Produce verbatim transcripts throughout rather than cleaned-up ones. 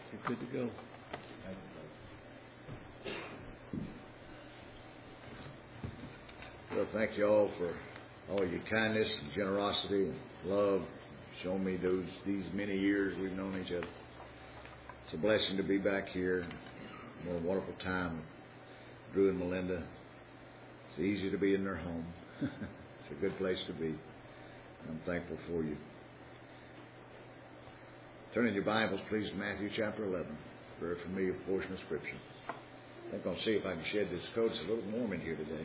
You're good to go. Well, thank you all for all your kindness and generosity and love shown me those these many years we've known each other. It's a blessing to be back here. What a wonderful time with Drew and Melinda. It's easy to be in their home. It's a good place to be. I'm thankful for you. Turn in your Bibles, please, to Matthew chapter eleven. A very familiar portion of Scripture. I think I'll see if I can shed this coat. It's a little warm in here today.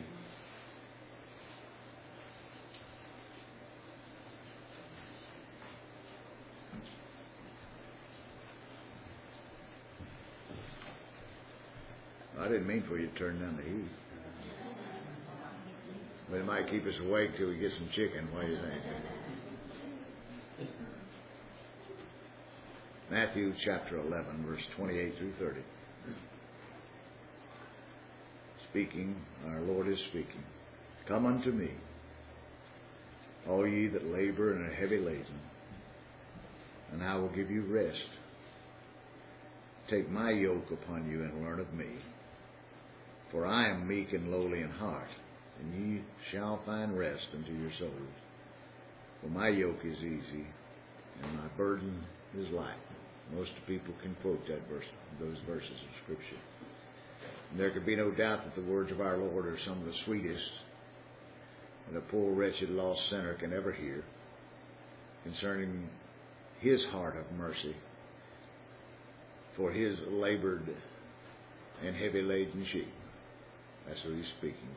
I didn't mean for you to turn down the heat. But it might keep us awake till we get some chicken. What do you think? Matthew chapter eleven, verse twenty-eight through thirty. Speaking, our Lord is speaking. Come unto me, all ye that labor and are heavy laden, and I will give you rest. Take my yoke upon you and learn of me. For I am meek and lowly in heart, and ye shall find rest unto your souls. For my yoke is easy, and my burden is light. Most people can quote that verse, those verses of Scripture. And there could be no doubt that the words of our Lord are some of the sweetest that a poor, wretched, lost sinner can ever hear concerning His heart of mercy for His labored and heavy-laden sheep. That's who He's speaking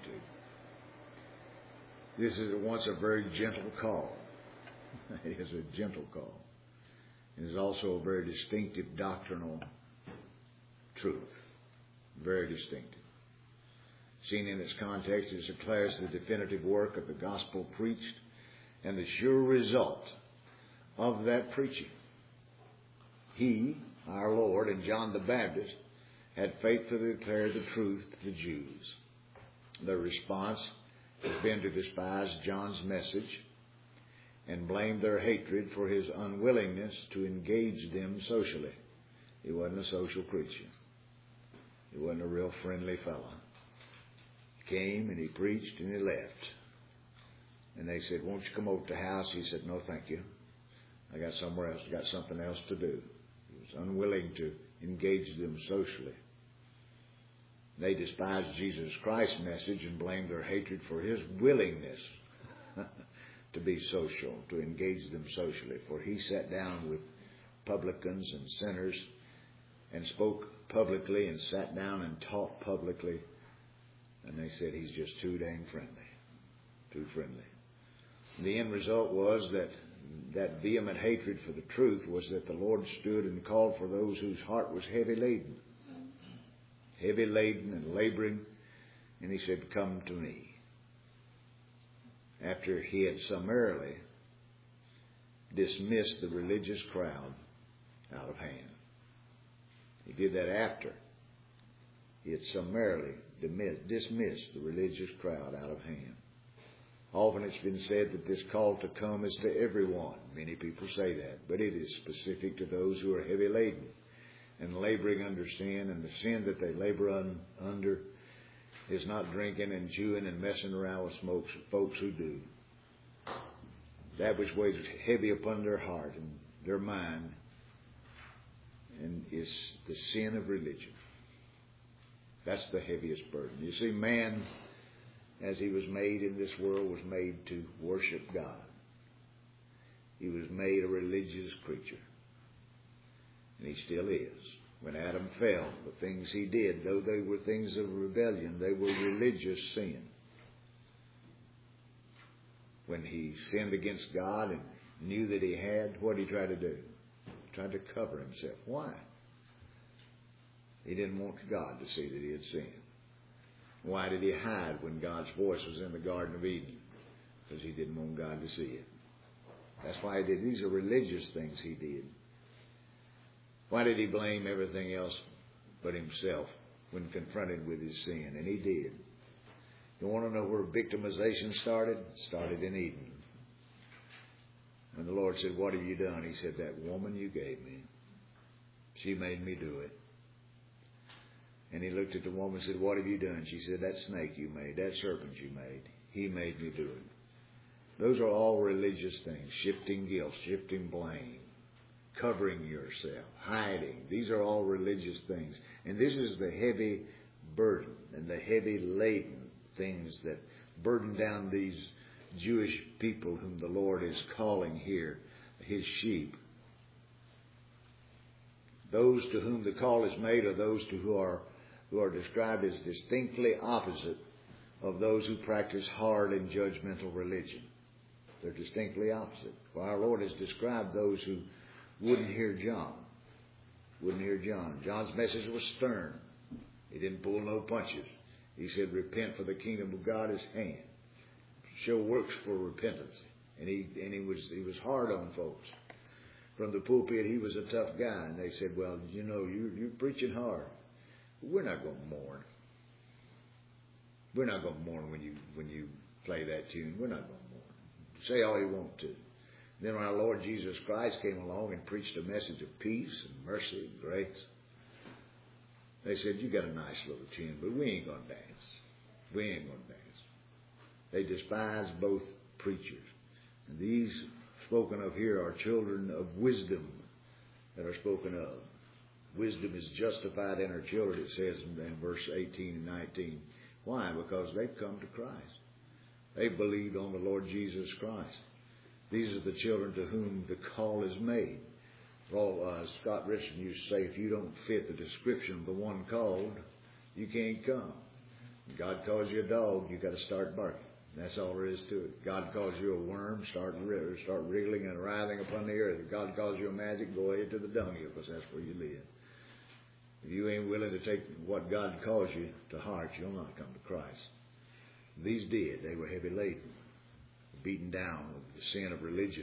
to. This is at once a very gentle call. It is a gentle call. It is also a very distinctive doctrinal truth. Very distinctive. Seen in its context, it declares the definitive work of the gospel preached and the sure result of that preaching. He, our Lord, and John the Baptist had faithfully declared the truth to the Jews. Their response has been to despise John's message and blame their hatred for his unwillingness to engage them socially. He wasn't a social creature. He wasn't a real friendly fellow. He came and he preached and he left. And they said, won't you come over to the house? He said, no, thank you. I got somewhere else. I got something else to do. He was unwilling to engage them socially. They despised Jesus Christ's message and blamed their hatred for His willingness to be social, to engage them socially. For He sat down with publicans and sinners and spoke publicly and sat down and taught publicly. And they said He's just too dang friendly. Too friendly. The end result was that that vehement hatred for the truth was that the Lord stood and called for those whose heart was heavy laden. Heavy laden and laboring. And He said, come to me. After He had summarily dismissed the religious crowd out of hand. He did that after He had summarily dismissed the religious crowd out of hand. Often it's been said that this call to come is to everyone. Many people say that. But it is specific to those who are heavy laden and laboring under sin. And the sin that they labor un, under is not drinking and chewing and messing around with smokes, folks who do. That which weighs heavy upon their heart and their mind and is the sin of religion. That's the heaviest burden. You see, man, as he was made in this world, was made to worship God. He was made a religious creature. And he still is. When Adam fell, the things he did, though they were things of rebellion, they were religious sin. When he sinned against God and knew that he had, what did he try to do? He tried to cover himself. Why? He didn't want God to see that he had sinned. Why did he hide when God's voice was in the Garden of Eden? Because he didn't want God to see it. That's why he did. These are religious things he did. Why did he blame everything else but himself when confronted with his sin? And he did. You want to know where victimization started? It started in Eden. When the Lord said, what have you done? He said, that woman you gave me, She made me do it. And he looked at the woman and said, what have you done? She said, that snake you made, that serpent you made, he made me do it. Those are all religious things. Shifting guilt, shifting blame, covering yourself, hiding. These are all religious things. And this is the heavy burden and the heavy laden things that burden down these Jewish people whom the Lord is calling here His sheep. Those to whom the call is made are those to who are who are described as distinctly opposite of those who practice hard and judgmental religion. They're distinctly opposite. For our Lord has described those who wouldn't hear John. Wouldn't hear John. John's message was stern. He didn't pull no punches. He said, repent, for the kingdom of God is hand. Show works for repentance. And he and he was he was hard on folks. From the pulpit, he was a tough guy. And they said, well, you know, you, you're preaching hard. We're not going to mourn. We're not going to mourn when you when you play that tune. We're not going to mourn. Say all you want to. Then our Lord Jesus Christ came along and preached a message of peace and mercy and grace. They said, you got a nice little tune, but we ain't going to dance. We ain't going to dance. They despised both preachers. And these spoken of here are children of wisdom that are spoken of. Wisdom is justified in her children, it says in, in verse eighteen and nineteen. Why? Because they've come to Christ. They've believed on the Lord Jesus Christ. These are the children to whom the call is made. Well, uh, Scott Richardson used to say, if you don't fit the description of the one called, you can't come. When God calls you a dog, you've got to start barking. That's all there is to it. God calls you a worm, start start wriggling and writhing upon the earth. If God calls you a magic, go ahead to the dunghill, because that's where you live. If you ain't willing to take what God calls you to heart, you'll not come to Christ. These did. They were heavy laden, beaten down with the sin of religion.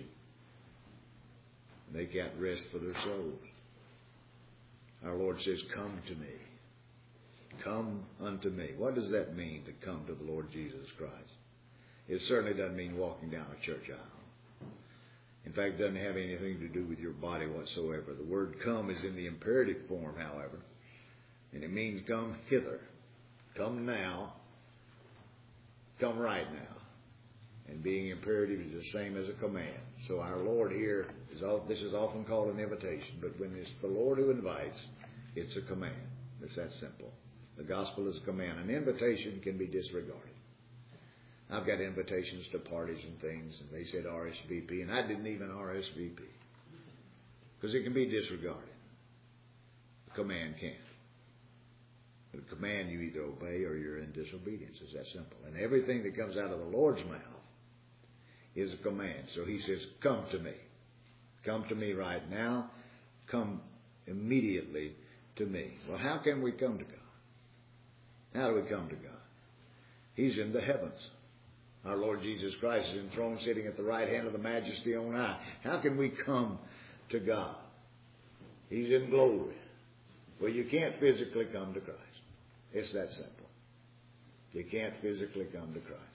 They can't rest for their souls. Our Lord says, come to me. Come unto me. What does that mean, to come to the Lord Jesus Christ? It certainly doesn't mean walking down a church aisle. In fact, it doesn't have anything to do with your body whatsoever. The word come is in the imperative form, however, and it means come hither. Come now. Come right now. And being imperative is the same as a command. So our Lord here, is this is often called an invitation, but when it's the Lord who invites, it's a command. It's that simple. The gospel is a command. An invitation can be disregarded. I've got invitations to parties and things, and they said R S V P, and I didn't even R S V P. Because it can be disregarded. A command can't. But a command you either obey or you're in disobedience. It's that simple. And everything that comes out of the Lord's mouth is a command. So he says, come to me. Come to me right now. Come immediately to me. Well, how can we come to God? How do we come to God? He's in the heavens. Our Lord Jesus Christ is enthroned, sitting at the right hand of the Majesty on high. How can we come to God? He's in glory. Well, you can't physically come to Christ. It's that simple. You can't physically come to Christ.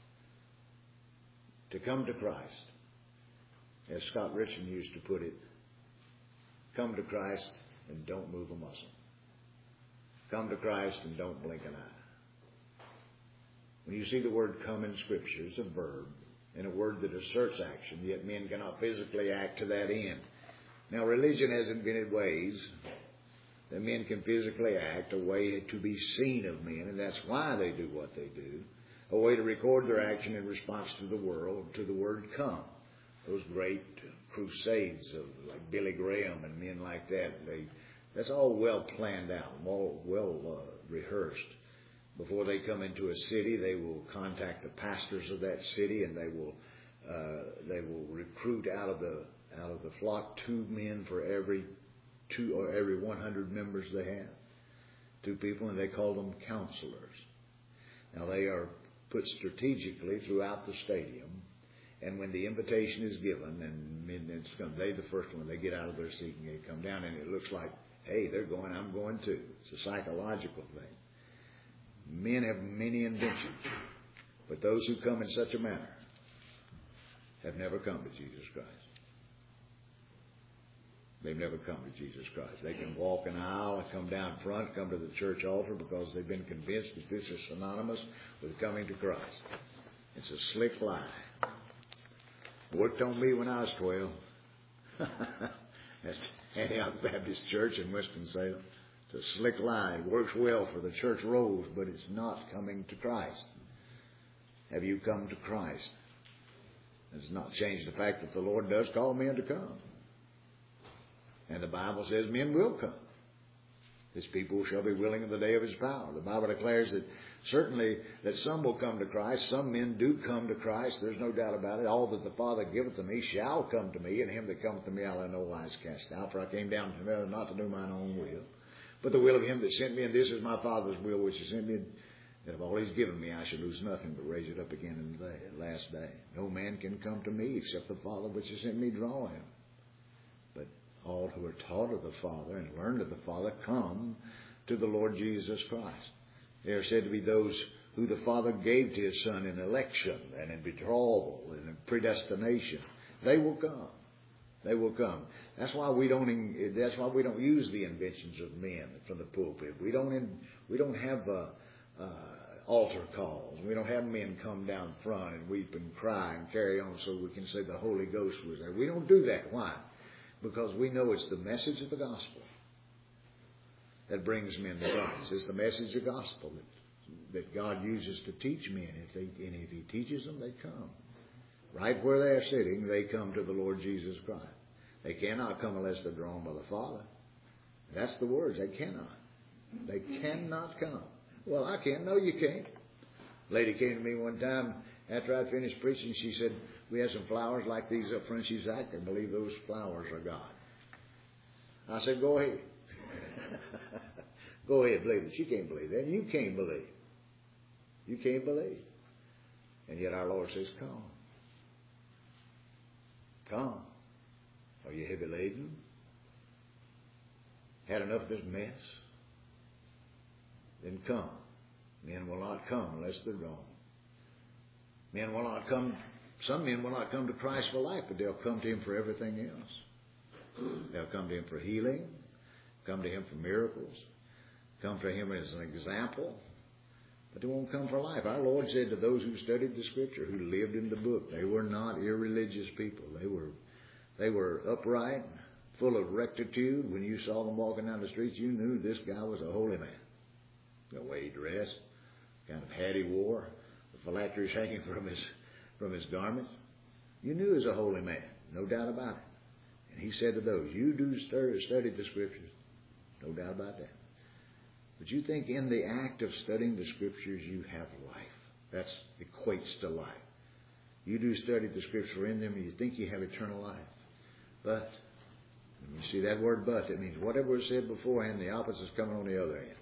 To come to Christ, as Scott Richardson used to put it, come to Christ and don't move a muscle. Come to Christ and don't blink an eye. When you see the word come in Scripture, it's a verb and a word that asserts action, yet men cannot physically act to that end. Now, religion has invented ways that men can physically act, a way to be seen of men, and that's why they do what they do, a way to record their action in response to the world, to the word come. Those great crusades of like Billy Graham and men like that, they, that's all well planned out, all well uh, rehearsed. Before they come into a city, they will contact the pastors of that city, and they will uh, they will recruit out of the out of the flock two men for every two or every one hundred members they have. Two people, and they call them counselors. Now they are put strategically throughout the stadium, and when the invitation is given, and men, it's going, they the first one, they get out of their seat and they come down, and it looks like, hey, they're going, I'm going too. It's a psychological thing. Men have many inventions, but those who come in such a manner have never come to Jesus Christ. They've never come to Jesus Christ. They can walk an aisle and come down front, come to the church altar because they've been convinced that this is synonymous with coming to Christ. It's a slick lie. Worked on me when I was twelve. That's Antioch Baptist Church in Winston-Salem. It's a slick lie. It works well for the church rolls, but it's not coming to Christ. Have you come to Christ? It does not change the fact that the Lord does call men to come. And the Bible says men will come. His people shall be willing in the day of His power. The Bible declares that certainly that some will come to Christ. Some men do come to Christ. There's no doubt about it. All that the Father giveth to me shall come to me, and him that cometh to me I'll in no wise cast out. For I came down from heaven not to do mine own will, but the will of him that sent me. And this is my Father's will which has sent me, that of all He's given me I shall lose nothing, but raise it up again in the day, last day. No man can come to me except the Father which has sent me draw him. But all who are taught of the Father and learned of the Father come to the Lord Jesus Christ. They are said to be those who the Father gave to His Son in election and in betrothal and in predestination. They will come. They will come. That's why we don't. That's why we don't use the inventions of men from the pulpit. We don't. In, we don't have uh, uh, altar calls. We don't have men come down front and weep and cry and carry on so we can say the Holy Ghost was there. We don't do that. Why? Because we know it's the message of the gospel that brings men to Christ. It's the message of the gospel that, that God uses to teach men. If they, and if He teaches them, they come. Right where they're sitting, they come to the Lord Jesus Christ. They cannot come unless they're drawn by the Father. That's the words. They cannot. They cannot come. Well, I can't. No, you can't. A lady came to me one time after I finished preaching. She said, we had some flowers like these up front. She said, I can believe those flowers are God. I said, go ahead. Go ahead, believe it. She can't believe that. You can't believe. You can't believe. And yet our Lord says, come. Come. Are you heavy laden? Had enough of this mess? Then come. Men will not come unless they're drawn. Men will not come. Some men will not come to Christ for life, but they'll come to Him for everything else. They'll come to Him for healing, come to Him for miracles, come to Him as an example, but they won't come for life. Our Lord said to those who studied the Scripture, who lived in the book, they were not irreligious people. They were, they were upright, full of rectitude. When you saw them walking down the streets, you knew this guy was a holy man. The way he dressed, kind of hat he wore, the phylacteries hanging from his from his garments. You knew he was a holy man, no doubt about it. And He said to those, you do study the Scriptures, no doubt about that. But you think in the act of studying the Scriptures you have life. That equates to life. You do study the Scripture in them and you think you have eternal life. But, when you see that word but, it means whatever was said beforehand, the opposite is coming on the other end.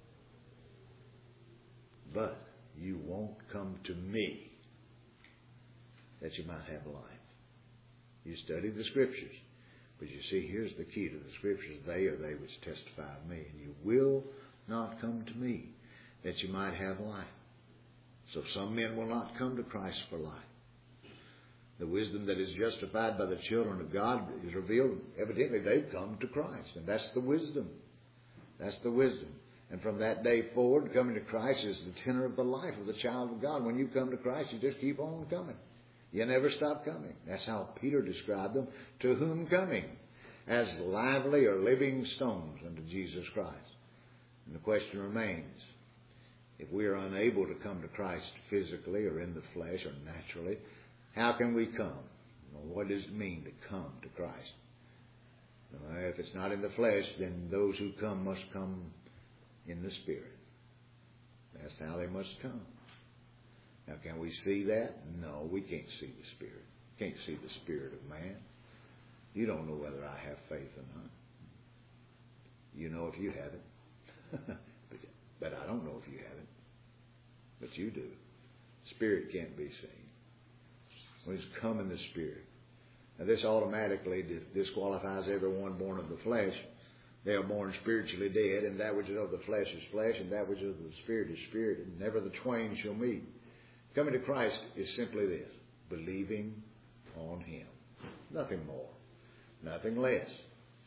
But you won't come to me that you might have life. You study the Scriptures. But you see, here's the key to the Scriptures. They are they which testify of me. And you will not come to me that you might have life. So some men will not come to Christ for life. The wisdom that is justified by the children of God is revealed. Evidently, they've come to Christ. And that's the wisdom. That's the wisdom. And from that day forward, coming to Christ is the tenor of the life of the child of God. When you come to Christ, you just keep on coming. You never stop coming. That's how Peter described them. To whom coming? As lively or living stones unto Jesus Christ. And the question remains, if we are unable to come to Christ physically or in the flesh or naturally, how can we come? Well, what does it mean to come to Christ? Uh, if it's not in the flesh, then those who come must come in the Spirit. That's how they must come. Now, can we see that? No, we can't see the Spirit. Can't see the spirit of man. You don't know whether I have faith or not. You know if you have it. but, but I don't know if you have it. But you do. Spirit can't be seen. We just come in the Spirit. Now, this automatically disqualifies everyone born of the flesh. They are born spiritually dead, and that which is of the flesh is flesh, and that which is of the Spirit is spirit, and never the twain shall meet. Coming to Christ is simply this: believing on Him. Nothing more. Nothing less.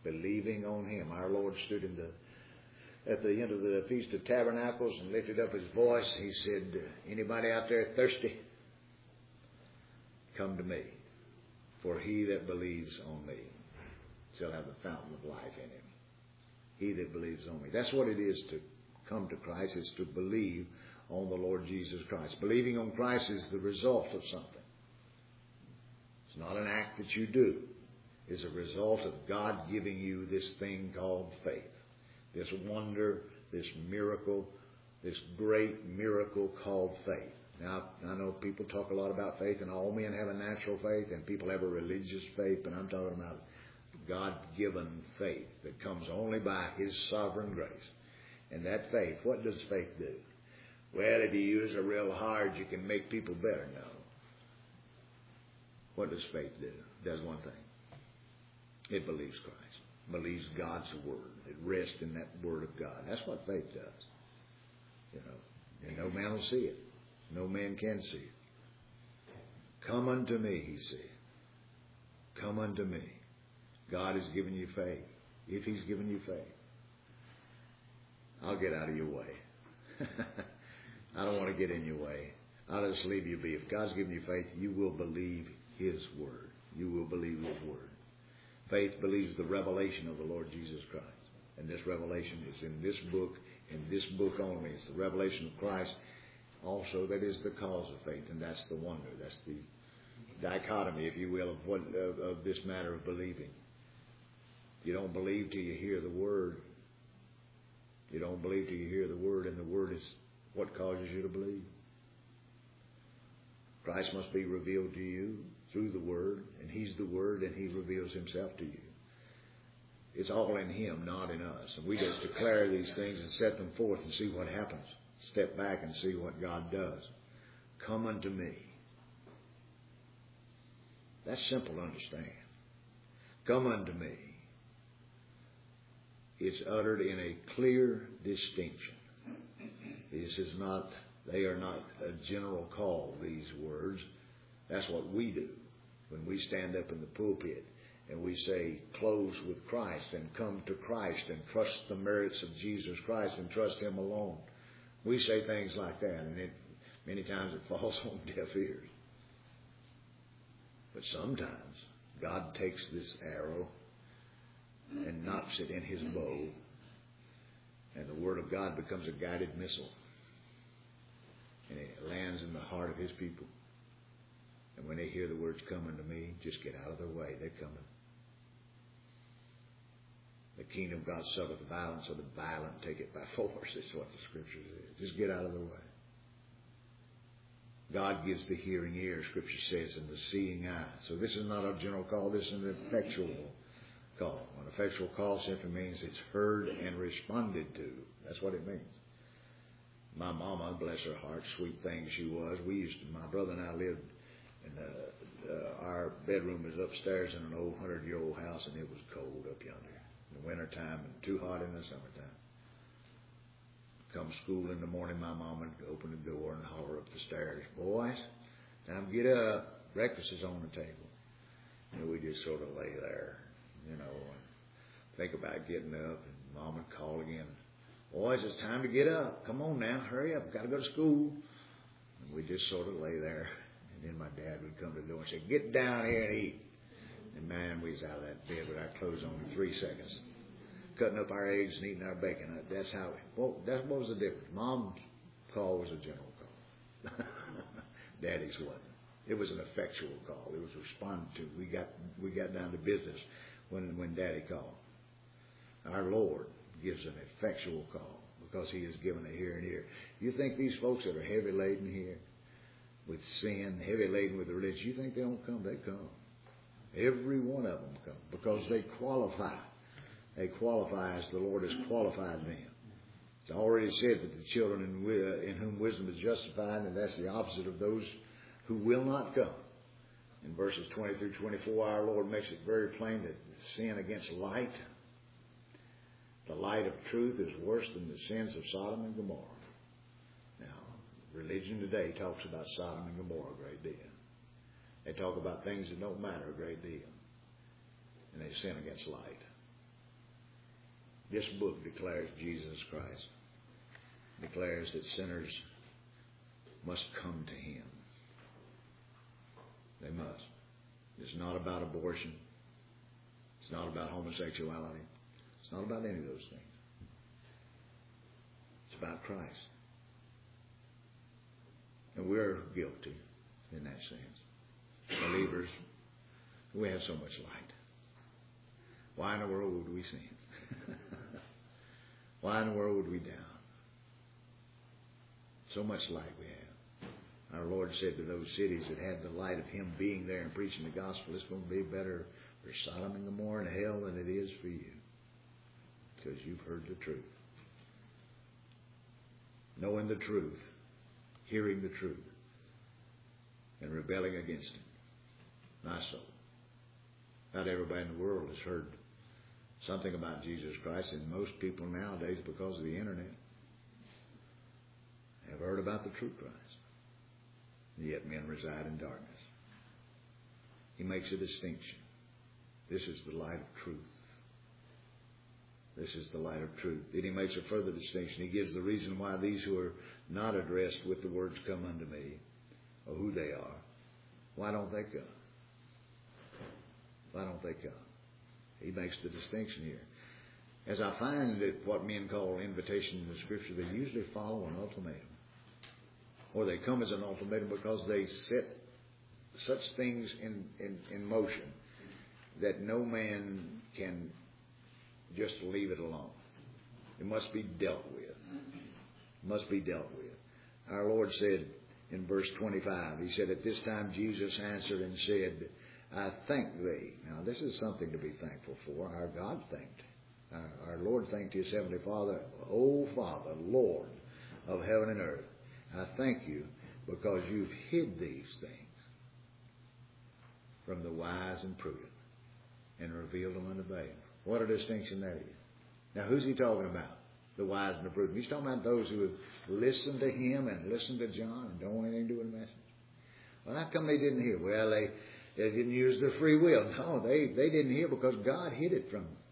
Believing on Him. Our Lord stood in the at the end of the Feast of Tabernacles and lifted up His voice. He said, anybody out there thirsty? Come to me. For he that believes on me shall have the fountain of life in him. He that believes on me. That's what it is to come to Christ, is to believe on the Lord Jesus Christ. Believing on Christ is the result of something. It's not an act that you do. It's a result of God giving you this thing called faith. This wonder, this miracle, this great miracle called faith. Now, I know people talk a lot about faith, and all men have a natural faith, and people have a religious faith, but I'm talking about God-given faith that comes only by His sovereign grace. And that faith, what does faith do? Well, if you use it real hard, you can make people better. No. What does faith do? It does one thing. It believes Christ. Believes God's Word. It rests in that Word of God. That's what faith does. You know, and no man will see it. No man can see it. Come unto me, He said. Come unto me. God has given you faith. If He's given you faith, I'll get out of your way. I don't want to get in your way. I'll just leave you be. If God's given you faith, you will believe His Word. You will believe His Word. Faith believes the revelation of the Lord Jesus Christ. And this revelation is in this book, in this book only. It's the revelation of Christ. Also, that is the cause of faith, and that's the wonder. That's the dichotomy, if you will, of what of, of this matter of believing. You don't believe till you hear the Word. You don't believe till you hear the Word, and the Word is what causes you to believe. Christ must be revealed to you through the Word, and He's the Word, and He reveals Himself to you. It's all in Him, not in us. And we just declare these things and set them forth and see what happens. Step back and see what God does. Come unto me. That's simple to understand. Come unto me. It's uttered in a clear distinction. This is not, they are not a general call, these words. That's what we do when we stand up in the pulpit and we say, close with Christ and come to Christ and trust the merits of Jesus Christ and trust Him alone. We say things like that, and it, many times it falls on deaf ears. But sometimes God takes this arrow and knocks it in His bow, and the Word of God becomes a guided missile. And it lands in the heart of His people. And when they hear the words, come unto me, just get out of their way. They're coming. The kingdom of God suffereth violence, so the violent take it by force. That's what the Scripture says. Just get out of the way. God gives the hearing ear, Scripture says, and the seeing eye. So this is not a general call. This is an effectual call. An effectual call simply means it's heard and responded to. That's what it means. My mama, bless her heart, sweet thing she was. We used to, my brother and I lived in the, uh, our bedroom was upstairs in an old hundred-year-old house, and it was cold up yonder in the wintertime and too hot in the summertime. Come school in the morning, my mom would open the door and holler up the stairs, boys, time to get up. Breakfast is on the table. And we just sort of lay there, you know, and think about getting up, and mom would call again. Boys, it's time to get up. Come on now, hurry up. Got to go to school. And we just sort of lay there. And then my dad would come to the door and say, get down here and eat. And man, we was out of that bed with our clothes on in three seconds. Cutting up our eggs and eating our bacon. That's how, well, that what was the difference. Mom's call was a general call. Daddy's wasn't. It was an effectual call. It was responded to. We got we got down to business when when Daddy called. Our Lord gives an effectual call because He has given a hearing ear. You think these folks that are heavy laden here with sin, heavy laden with religion, you think they don't come? They come. Every one of them come because they qualify. They qualify as the Lord has qualified them. It's already said that the children in, in whom wisdom is justified, and that's the opposite of those who will not come. In verses twenty through twenty-four, our Lord makes it very plain that sin against light, the light of truth, is worse than the sins of Sodom and Gomorrah. Now, religion today talks about Sodom and Gomorrah a great deal. They talk about things that don't matter a great deal. And they sin against light. This book declares Jesus Christ. Declares that sinners must come to Him. They must. It's not about abortion. It's not about homosexuality. It's not about any of those things. It's about Christ. And we're guilty in that sense. Believers, we have so much light. Why in the world would we sin? Why in the world would we down? So much light we have. Our Lord said to those cities that had the light of Him being there and preaching the gospel, it's going to be better for Sodom and Gomorrah and hell than it is for you. Because you've heard the truth. Knowing the truth, hearing the truth, and rebelling against it. My soul. Not everybody in the world has heard something about Jesus Christ, and most people nowadays, because of the internet, have heard about the true Christ. Yet men reside in darkness. He makes a distinction. This is the light of truth. This is the light of truth. Then he makes a further distinction. He gives the reason why these who are not addressed with the words "come unto me," or who they are, why don't they come? Why don't they come? He makes the distinction here. As I find that what men call invitation in the Scripture, they usually follow an ultimatum. Or they come as an ultimatum because they set such things in, in, in motion that no man can just leave it alone. It must be dealt with. It must be dealt with. Our Lord said in verse twenty-five, He said, "At this time Jesus answered and said, I thank thee." Now this is something to be thankful for. Our God thanked. Our, our Lord thanked His Heavenly Father. "O Father, Lord of heaven and earth, I thank you because you've hid these things from the wise and prudent and revealed them unto babes." What a distinction that is. Now who's He talking about? The wise and the prudent. He's talking about those who have listened to Him and listened to John and don't want anything to do with the message. Well, how come they didn't hear? Well, they, they didn't use their free will. No, they, they didn't hear because God hid it from them.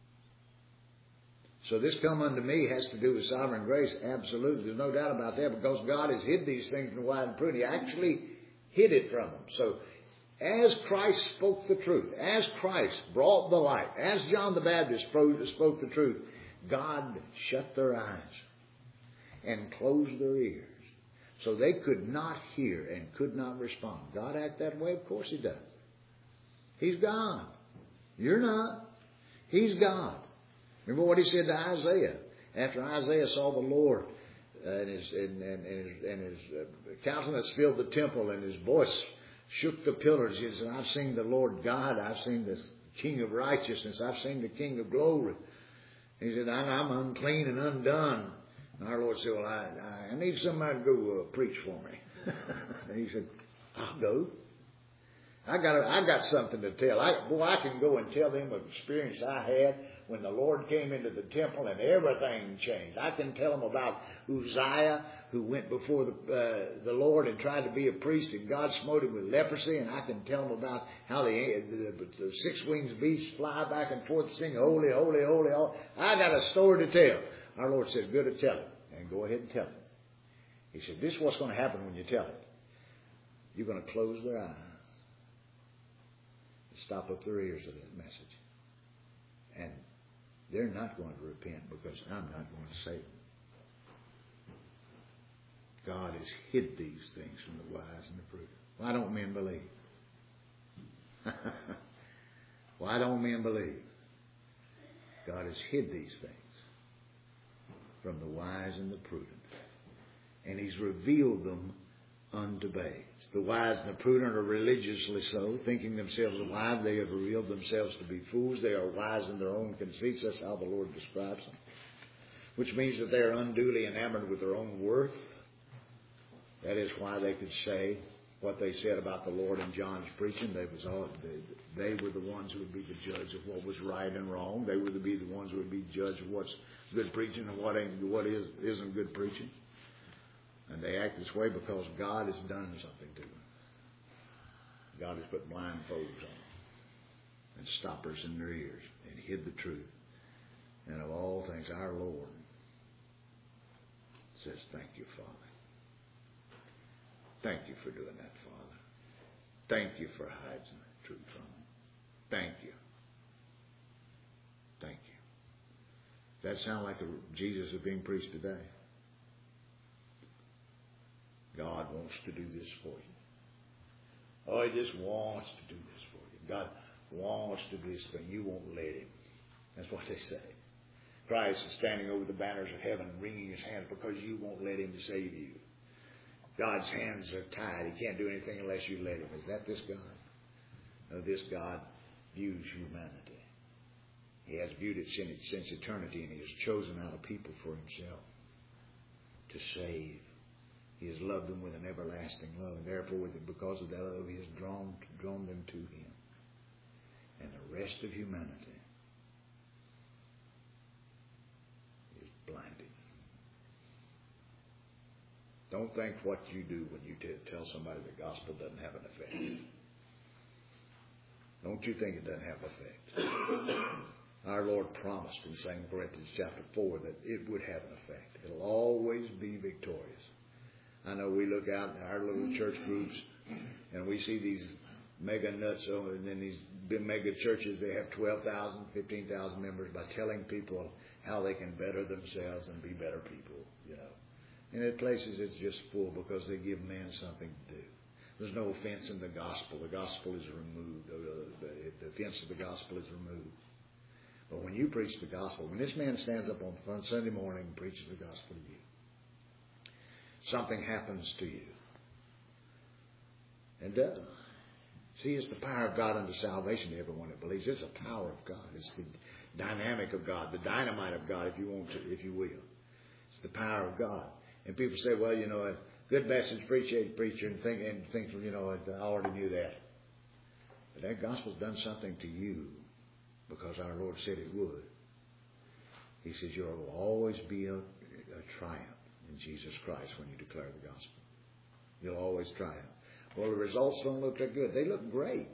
So this "come unto me" has to do with sovereign grace. Absolutely. There's no doubt about that, because God has hid these things from the wise and prudent. He actually hid it from them. So as Christ spoke the truth, as Christ brought the light, as John the Baptist spoke the truth, God shut their eyes and closed their ears. So they could not hear and could not respond. God act that way? Of course He does. He's God. You're not. He's God. Remember what He said to Isaiah after Isaiah saw the Lord uh, and his, and, and, and his, and his uh, countenance filled the temple and His voice shook the pillars. He said, "I've seen the Lord God. I've seen the King of righteousness. I've seen the King of glory." He said, "I'm unclean and undone." And our Lord said, "Well, I, I need somebody to go uh, preach for me." And He said, "I'll go. I got I got something to tell. I, boy, I can go and tell them of experience I had when the Lord came into the temple and everything changed. I can tell them about Uzziah, who went before the uh, the Lord and tried to be a priest, and God smote him with leprosy. And I can tell them about how the, the, the six-winged beasts fly back and forth, sing holy, holy, holy, holy. I got a story to tell." Our Lord said, "Good to tell it, and go ahead and tell it." He said, "This is what's going to happen when you tell it. You're going to close their eyes. Stop up their ears to that message. And they're not going to repent because I'm not going to save them." God has hid these things from the wise and the prudent. Why don't men believe? Why don't men believe? God has hid these things from the wise and the prudent. And He's revealed them unto babes. The wise and the prudent are religiously so, thinking themselves wise. They have revealed themselves to be fools. They are wise in their own conceits. That's how the Lord describes them. Which means that they are unduly enamored with their own worth. That is why they could say what they said about the Lord in John's preaching. They, was all, they, they were the ones who would be the judge of what was right and wrong. They would be the ones who would be judge of what's good preaching and what ain't, what is, isn't good preaching. And they act this way because God has done something to them. God has put blindfolds on them and stoppers in their ears and hid the truth. And of all our Lord says, thank you, Father. Thank you for doing that, Father. Thank you for hiding the truth from them. Thank you. Thank you. Does that sound like the Jesus is being preached today? God wants to do this for you. Oh, He just wants to do this for you. God wants to do this, but you won't let Him. That's what they say. Christ is standing over the banners of heaven, wringing His hands because you won't let Him save you. God's hands are tied. He can't do anything unless you let Him. Is that this God? No, this God views humanity. He has viewed it since eternity, and He has chosen out a people for Himself to save. He has loved them with an everlasting love, and therefore, because of that love, He has drawn, drawn them to Him. And the rest of humanity is blinded. Don't think what you do when you t- tell somebody the gospel doesn't have an effect. Don't you think it doesn't have effect? Our Lord promised in Second Corinthians chapter four that it would have an effect. It'll always be victorious. I know we look out in our little church groups and we see these mega nuts and then these big mega churches. They have twelve thousand, fifteen thousand members by telling people how they can better themselves and be better people, you know. And at places it's just full because they give man something to do. There's no offense in the gospel. The gospel is removed. The offense of the gospel is removed. But when you preach the gospel, when this man stands up on Sunday morning and preaches the gospel to you, something happens to you. And uh, see, it's the power of God unto salvation to everyone that believes. It's the power of God. It's the dynamic of God, the dynamite of God, if you want to, if you will. It's the power of God. And people say, well, you know, a good message, appreciate the preacher, and think, and think, you know, I already knew that. But that gospel's done something to you because our Lord said it would. He says you will always be a, a triumph in Jesus Christ when you declare the gospel. You'll always triumph. Well, the results don't look that good. They look great.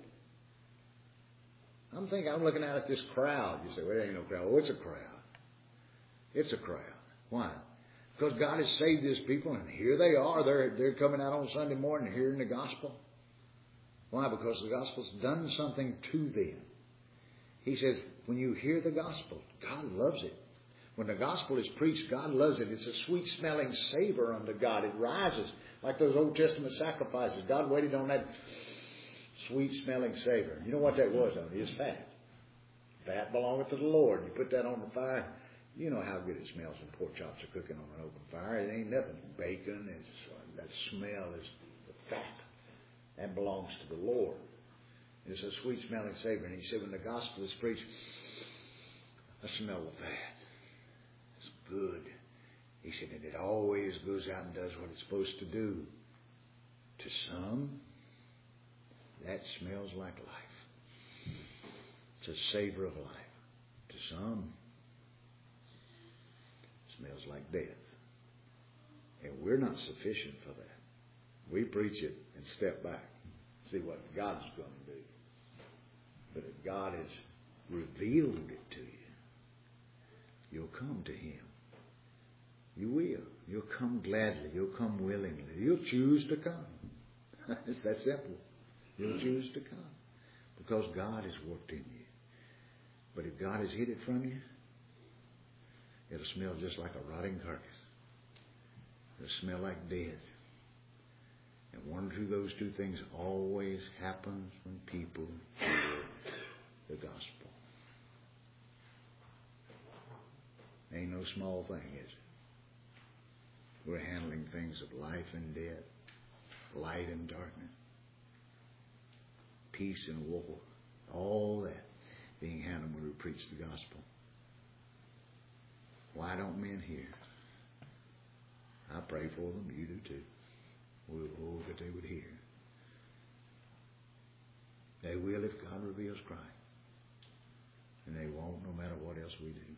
I'm thinking, I'm looking out at this crowd. You say, well, it ain't no crowd. Oh, it's a crowd. It's a crowd. Why? Because God has saved His people, and here they are. They're, they're coming out on Sunday morning hearing the gospel. Why? Because the gospel's done something to them. He says, when you hear the gospel, God loves it. When the gospel is preached, God loves it. It's a sweet-smelling savor unto God. It rises like those Old Testament sacrifices. God waited on that sweet-smelling savor. You know what that was on it? It's fat. Fat belongeth to the Lord. You put that on the fire, you know how good it smells when pork chops are cooking on an open fire. It ain't nothing. Bacon, it's, that smell is the fat. That belongs to the Lord. It's a sweet-smelling savor. And He said, when the gospel is preached, I smell the fat. It's good. He said, and it always goes out and does what it's supposed to do. To some, that smells like life. It's a savor of life. To some, it smells like death. And we're not sufficient for that. We preach it and step back. See what God's going to do. But if God has revealed it to you, you'll come to Him. You will. You'll come gladly. You'll come willingly. You'll choose to come. It's that simple. You'll choose to come. Because God has worked in you. But if God has hid it from you, it'll smell just like a rotting carcass. It'll smell like death. And one through those two things always happens when people hear the gospel. Ain't no small thing, is it? We're handling things of life and death, light and darkness, peace and war, all that being handled when we preach the gospel. Why don't men hear? I pray for them. You do too. Oh, that they would hear. They will if God reveals Christ. And they won't no matter what else we do.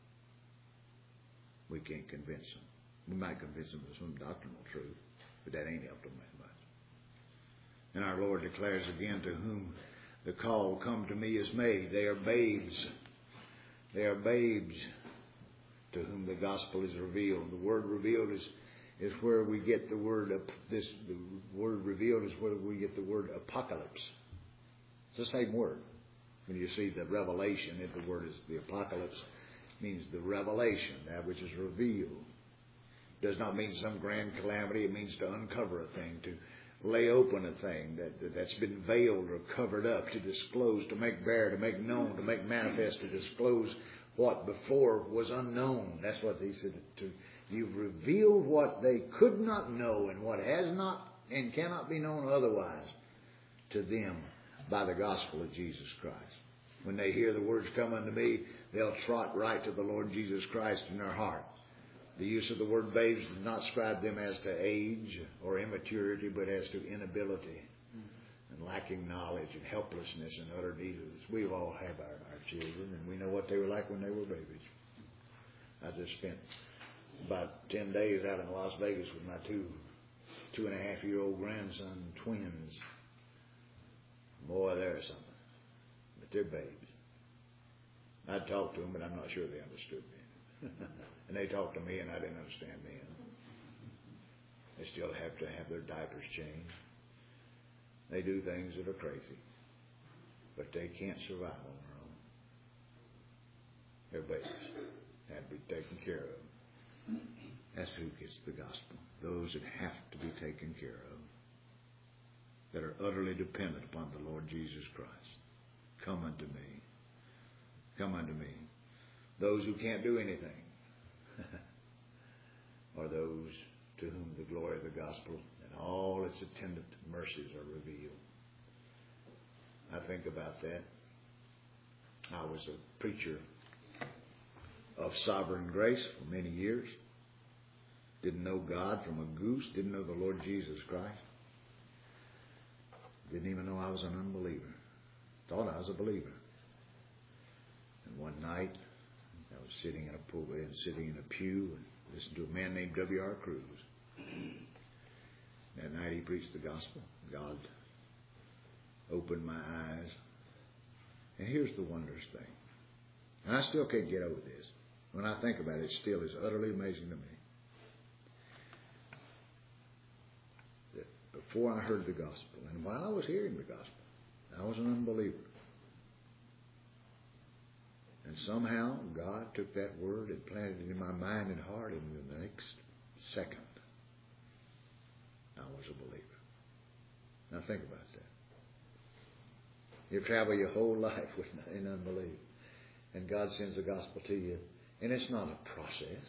We can't convince them. We might convince them of some doctrinal truth, but that ain't helped them that much. And our Lord declares again, to whom the call, come to me, is made. They are babes. They are babes to whom the gospel is revealed. The word revealed is, is where we get the word, this, the word revealed is where we get the word apocalypse. It's the same word. When you see the revelation, if the word is the apocalypse, means the revelation, that which is revealed. It does not mean some grand calamity. It means to uncover a thing, to lay open a thing that, that's been veiled or covered up, to disclose, to make bare, to make known, to make manifest, to disclose what before was unknown. That's what he said. To, you've revealed what they could not know and what has not and cannot be known otherwise to them by the gospel of Jesus Christ. When they hear the words come unto me, they'll trot right to the Lord Jesus Christ in their heart. The use of the word babes does not describe them as to age or immaturity, but as to inability and lacking knowledge and helplessness and utter neediness. We all have our, our children, and we know what they were like when they were babies. I just spent about ten days out in Las Vegas with my two two and a half year old grandson twins. Boy, they're something. But they're babes. I talked to them, but I'm not sure they understood me. And they talked to me, and I didn't understand them. They still have to have their diapers changed. They do things that are crazy. But they can't survive on their own. They're babies. They have to be taken care of. That's who gets the gospel. Those that have to be taken care of. That are utterly dependent upon the Lord Jesus Christ. Come unto me. Come unto me. Those who can't do anything are those to whom the glory of the gospel and all its attendant mercies are revealed. I think about that. I was a preacher of sovereign grace for many years. Didn't know God from a goose. Didn't know the Lord Jesus Christ. Didn't even know I was an unbeliever. Thought I was a believer. And one night, I was sitting in a pulpit, sitting in a pew, and listened to a man named W R Cruz. That night he preached the gospel. God opened my eyes. And here's the wondrous thing. And I still can't get over this. When I think about it, it still is utterly amazing to me. That before I heard the gospel, and while I was hearing the gospel, I was an unbeliever. And somehow God took that word and planted it in my mind and heart, and in the next second, I was a believer. Now think about that. You travel your whole life with in unbelief, and God sends the gospel to you, and it's not a process.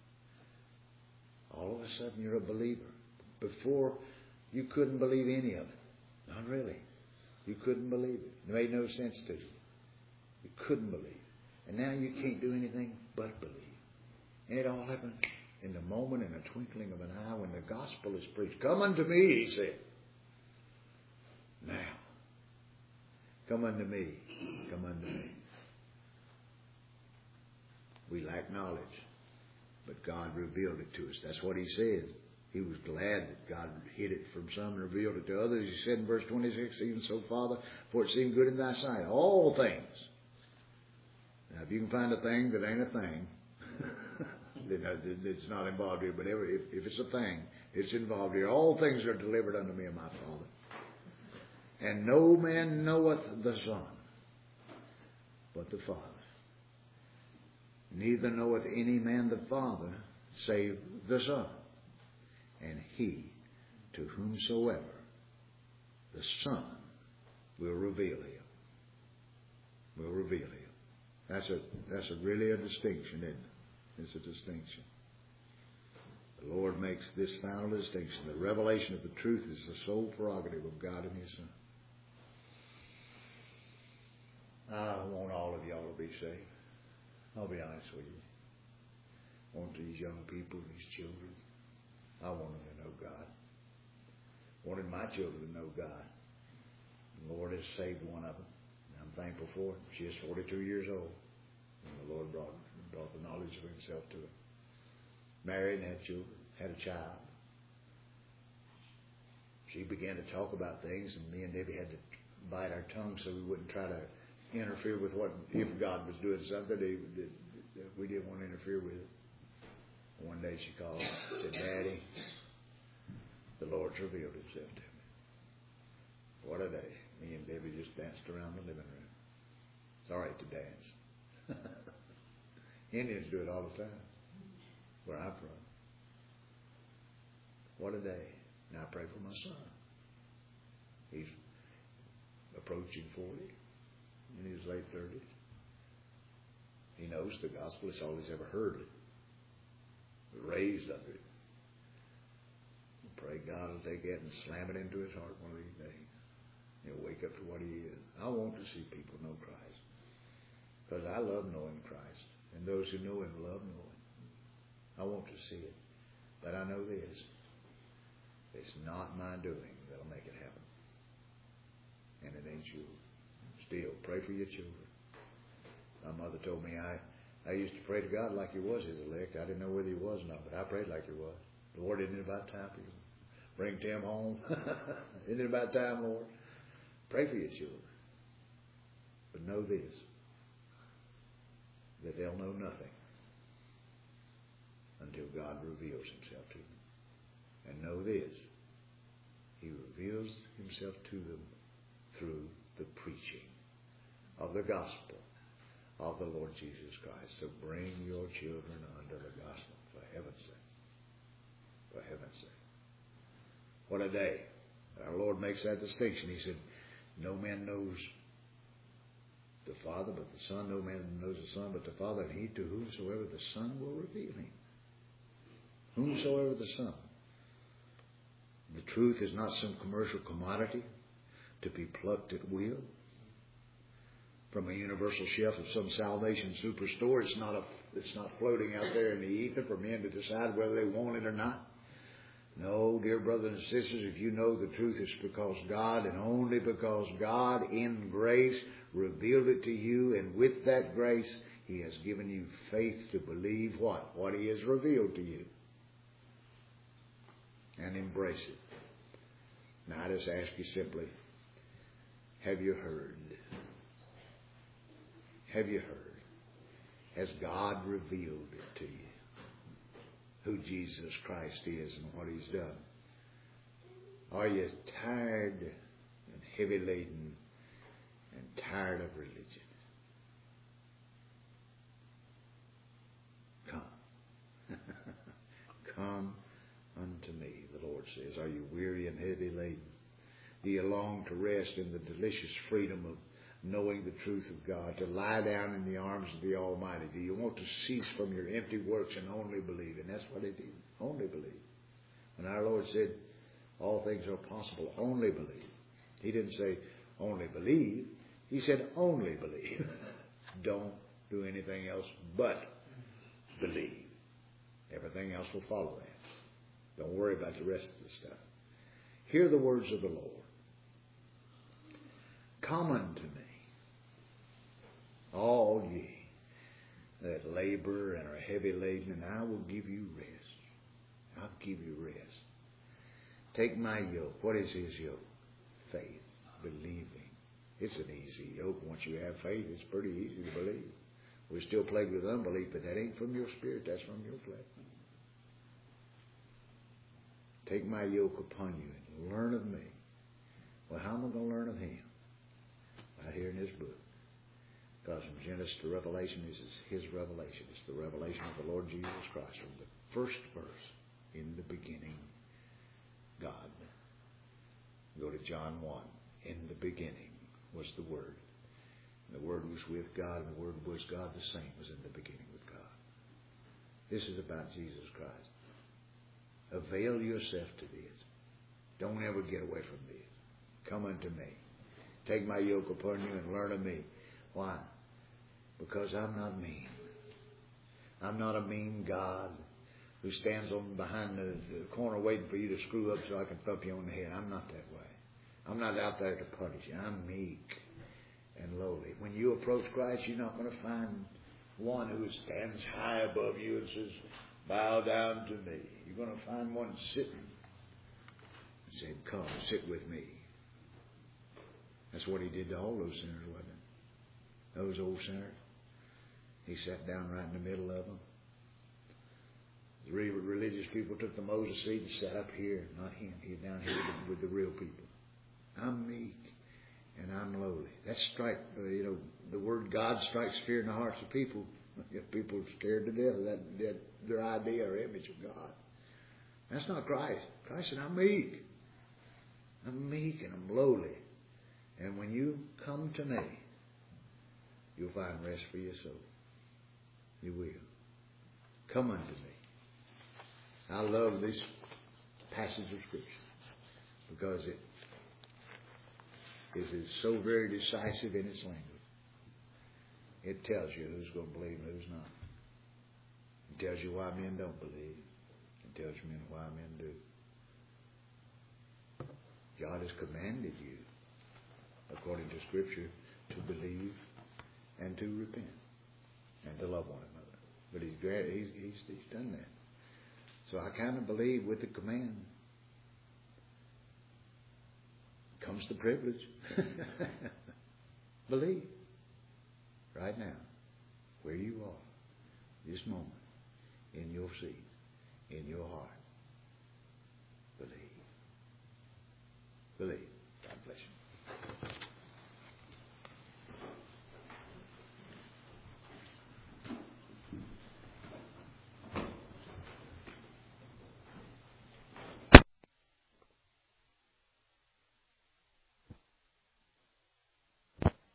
All of a sudden you're a believer. Before, you couldn't believe any of it. Not really. You couldn't believe it. It made no sense to you. You couldn't believe. And now you can't do anything but believe. And it all happened in the moment, in a twinkling of an eye, when the gospel is preached. Come unto me, he said. Now. Come unto me. Come unto me. We lack knowledge. But God revealed it to us. That's what he said. He was glad that God hid it from some and revealed it to others. He said in verse twenty-six, even so, Father, for it seemed good in thy sight. All things. Now, if you can find a thing that ain't a thing, it's not involved here, but every, if, if it's a thing, it's involved here. All things are delivered unto me of my Father. And no man knoweth the Son, but the Father. Neither knoweth any man the Father, save the Son. And he, to whomsoever the Son will reveal him. Will reveal him. That's a that's a really a distinction, isn't it? It's a distinction. The Lord makes this final distinction. The revelation of the truth is the sole prerogative of God and his Son. I want all of y'all to be saved. I'll be honest with you. I want these young people, these children, I want them to know God. I wanted my children to know God. The Lord has saved one of them. And I'm thankful for it. She is forty-two years old. And the Lord brought, brought the knowledge of himself to her. Married and had children. Had a child. She began to talk about things, and me and Debbie had to bite our tongues so we wouldn't try to interfere with what, if God was doing something that we didn't want to interfere with it. One day she called and said, Daddy, the Lord's revealed himself to me. What a day. Me and Debbie just danced around the living room. It's all right to dance. Indians do it all the time, where I'm from. What a day. Now I pray for my son. He's approaching forty, in his late thirties. He knows the gospel. It's all he's ever heard. Raised under it. Pray God will take it and slam it into his heart one of these days. He'll wake up to what he is. I want to see people know Christ. Because I love knowing Christ. And those who know him love knowing. I want to see it. But I know this. It's not my doing that'll make it happen. And it ain't yours. Still, pray for your children. My mother told me I, I used to pray to God like he was his elect. I didn't know whether he was or not, but I prayed like he was. Lord, isn't it about time for you? Bring Tim home. Isn't it about time, Lord? Pray for your children. But know this, that they'll know nothing until God reveals himself to them. And know this, he reveals himself to them through the preaching of the gospel of the Lord Jesus Christ. So bring your children under the gospel, for heaven's sake. For heaven's sake. What a day. Our Lord makes that distinction. He said, no man knows the Father but the Son. No man knows the Son but the Father, and he to whomsoever the Son will reveal him. Whomsoever the Son. The truth is not some commercial commodity to be plucked at will from a universal shelf of some salvation superstore. It's not a, it's not floating out there in the ether for men to decide whether they want it or not. No, dear brothers and sisters, if you know the truth, it's because God, and only because God in grace revealed it to you, and with that grace he has given you faith to believe what? What he has revealed to you. And embrace it. Now I just ask you simply, have you heard? Have you heard? Has God revealed it to you? Who Jesus Christ is and what he's done? Are you tired and heavy laden and tired of religion? Come. Come unto me, the Lord says. Are you weary and heavy laden? Do you long to rest in the delicious freedom of knowing the truth of God, to lie down in the arms of the Almighty? Do you want to cease from your empty works and only believe? And that's what he did. Only believe. When our Lord said, all things are possible, only believe. He didn't say, only believe. He said, only believe. Don't do anything else but believe. Everything else will follow that. Don't worry about the rest of the stuff. Hear the words of the Lord. Come unto me, all ye that labor and are heavy laden, and I will give you rest. I'll give you rest. Take my yoke. What is his yoke? Faith, believing. It's an easy yoke. Once you have faith, it's pretty easy to believe. We're still plagued with unbelief, but that ain't from your spirit. That's from your flesh. Take my yoke upon you and learn of me. Well, how am I going to learn of him? Right here in this book. Because from Genesis to Revelation, this is his revelation. It's the revelation of the Lord Jesus Christ. From the first verse, in the beginning, God. Go to John one. In the beginning was the Word. And the Word was with God, and the Word was God. The same was in the beginning with God. This is about Jesus Christ. Avail yourself to this. Don't ever get away from this. Come unto me. Take my yoke upon you and learn of me. Why? Because I'm not mean. I'm not a mean God who stands on behind the, the corner waiting for you to screw up so I can thump you on the head. I'm not that way. I'm not out there to punish you. I'm meek and lowly. When you approach Christ, you're not going to find one who stands high above you and says, bow down to me. You're going to find one sitting and saying, come, sit with me. That's what he did to all those sinners, wasn't it? Those old sinners. He sat down right in the middle of them. The real religious people took the Moses seat and sat up here, not him. He's down here with, with the real people. I'm meek and I'm lowly. That strike, uh, you know, the word God strikes fear in the hearts of people. If people are scared to death of that, that their idea or image of God. That's not Christ. Christ said, I'm meek. I'm meek and I'm lowly. And when you come to me, you'll find rest for your soul. You will. Come unto me. I love this passage of Scripture because it is so very decisive in its language. It tells you who's going to believe and who's not. It tells you why men don't believe. It tells you why men do. God has commanded you, according to Scripture, to believe and to repent and to love one another. But he's, he's, he's, he's done that. So I kind of believe with the command comes the privilege. Believe. Right now, where you are, this moment, in your seat, in your heart. Believe. Believe. God bless you.